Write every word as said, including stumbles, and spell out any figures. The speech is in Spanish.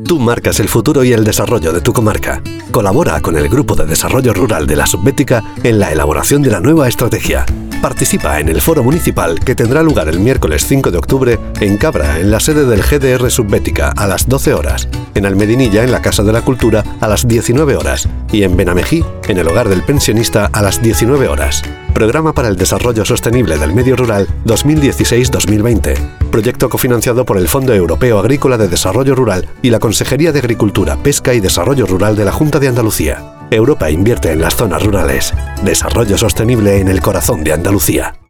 Tú marcas el futuro y el desarrollo de tu comarca. Colabora con el Grupo de Desarrollo Rural de la Subbética en la elaboración de la nueva estrategia. Participa en el foro municipal que tendrá lugar el miércoles cinco de octubre en Cabra, en la sede del G D R Subbética, a las doce horas, en Almedinilla, en la Casa de la Cultura, a las diecinueve horas, y en Benamejí, en el Hogar del Pensionista, a las diecinueve horas. Programa para el Desarrollo Sostenible del Medio Rural dos mil dieciséis dos mil veinte. Proyecto cofinanciado por el Fondo Europeo Agrícola de Desarrollo Rural y la Consejería de Agricultura, Pesca y Desarrollo Rural de la Junta de Andalucía. Europa invierte en las zonas rurales. Desarrollo sostenible en el corazón de Andalucía.